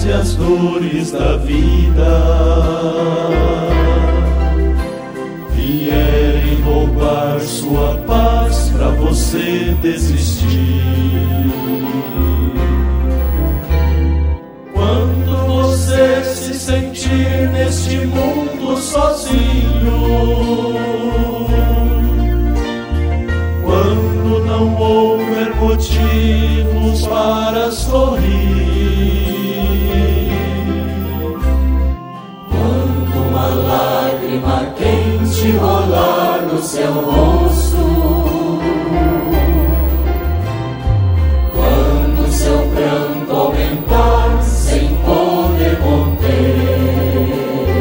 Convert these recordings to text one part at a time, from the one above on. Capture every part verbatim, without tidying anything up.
e as dores da vida vierem roubar sua paz pra você desistir. Quando você se sentir neste mundo sozinho, quando não houver motivos para sorrir, quando uma lágrima quente rolar no seu rosto, quando seu pranto aumentar sem poder conter,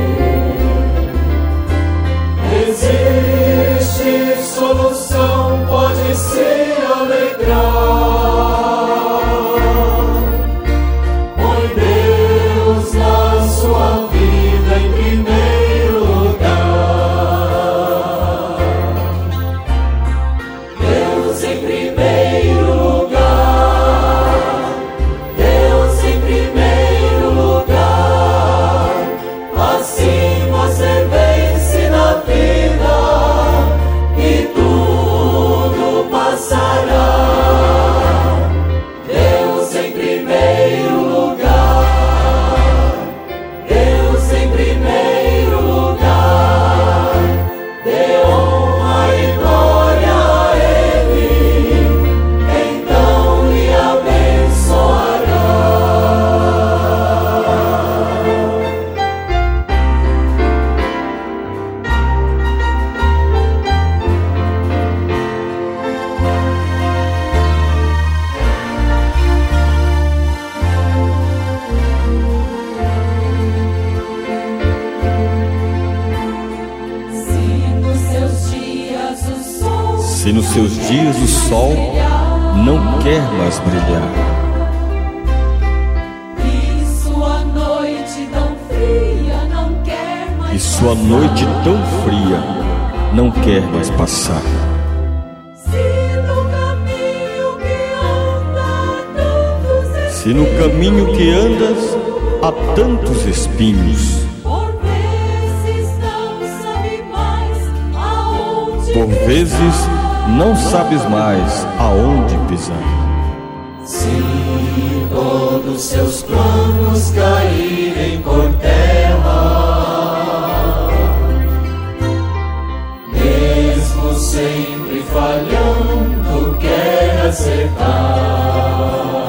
existe solução, pode se alegrar. Põe Deus na sua vida em primeiro lugar. Deus em primeiro lugar. Deus em primeiro lugar. Assim você vence na vida e tudo passará. Deus em primeiro lugar. Deus em primeiro lugar. Dê honra e glória a Ele, então lhe abençoará. Se nos seus dias o sol Se nos seus dias o sol não quer mais brilhar, e sua noite tão fria não quer mais e sua noite tão fria não quer mais passar, Se no caminho que anda tantos se no caminho que andas há tantos espinhos, por vezes não sabe mais aonde por vezes não sabes mais aonde pisar. Se todos seus planos caírem por terra, mesmo sempre falhando, quer acertar.